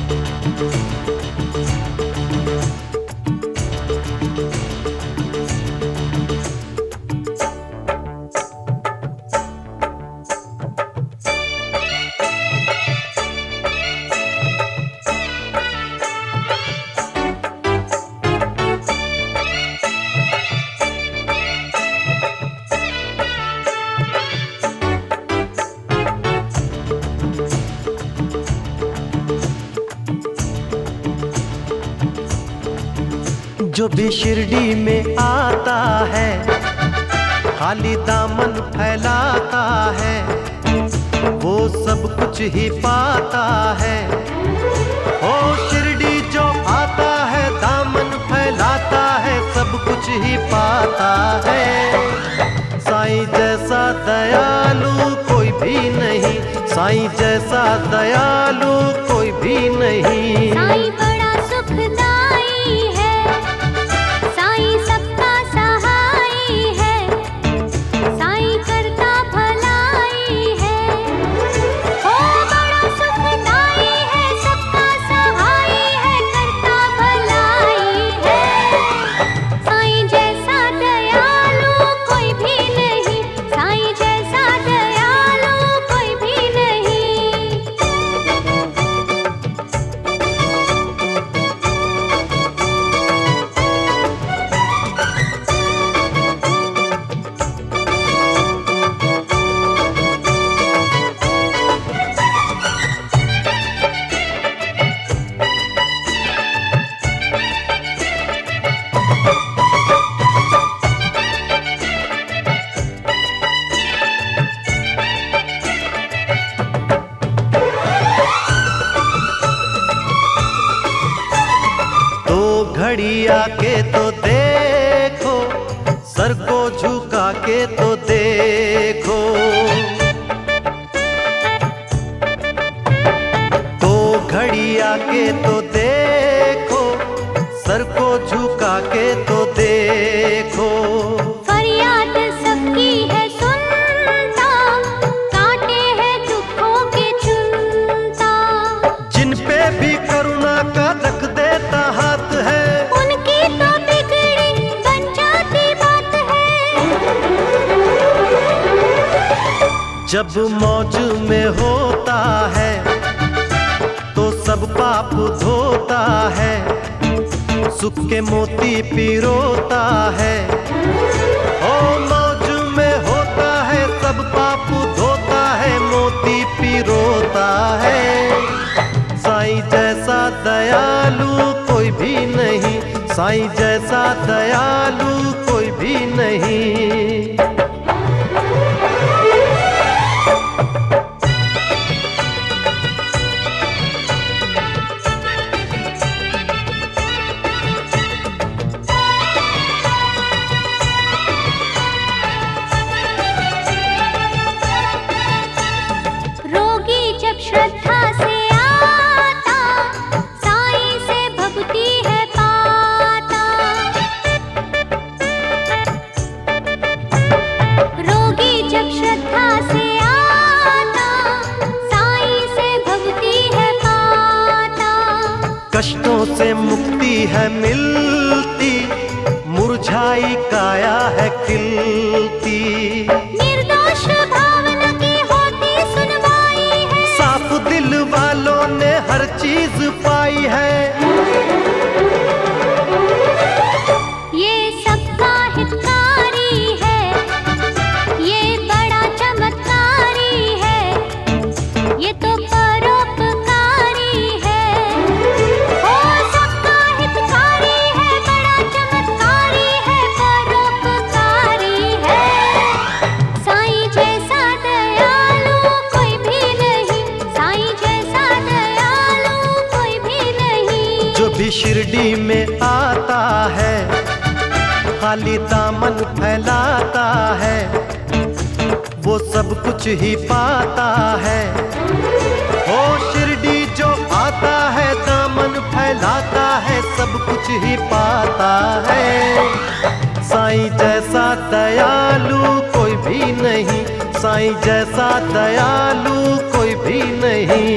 जो भी शिरडी में आता है खाली दामन फैलाता है, वो सब कुछ ही पाता है। ओ शिरडी जो आता है दामन फैलाता है, सब कुछ ही पाता है। साईं जैसा दयालु कोई भी नहीं, साईं जैसा दयालु कोई भी नहीं। साईं बड़ा सुखदाई है, साईं सबका सहाई है, साईं करता भलाई है। ओ बड़ा सुखदाई है, सबका सहाई है, करता भलाई है। साईं जैसा दयालु कोई भी नहीं, साईं जैसा दयालु कोई भी नहीं। घड़ी आके तो देखो, सर को झुका के तो देखो। तो घड़ी आके तो देखो, सर को झुका के तो देखो। फरियाद सबकी है सुनता, कांटे हैं दुखों के चुनता। जिन पे भी करुणा का रख देता हाथ है, उनकी तो बिगड़ी बन जाती बात है। जब मौज में होता है तो सब पाप धोता है, सुख के मोती पिरोता है। ओ मौज में होता है सब पाप धोता है, मोती पिरोता है। साईं जैसा दयालु कोई भी नहीं, साईं जैसा दयालु कोई भी नहीं। रोगी जब श्रद्धा से आता, साईं से भक्ति है पाता। रोगी जब श्रद्धा से आता, साईं से भक्ति है पाता। कष्टों से मुक्ति है मिलती, मुरझाई काया है खिलती। निर्दोष भावना की होती सुनवाई है, साफ दिल वालों ने हर चीज पाई है। ये सबका हितकारी है, ये बड़ा चमत्कारी है, ये तो परोपकारी है। ओ सबका हितकारी है, बड़ा चमत्कारी है, परोपकारी है। साईं जैसा दयालु कोई भी नहीं, साईं जैसा दयालु कोई भी नहीं। जो भी शिरडी में आता है खाली दामन फैलाता है, वो सब कुछ ही पाता है। ओ शिरडी जो आता है दामन फैलाता है, सब कुछ ही पाता है। साईं जैसा दयालु कोई भी नहीं, साईं जैसा दयालु कोई भी नहीं।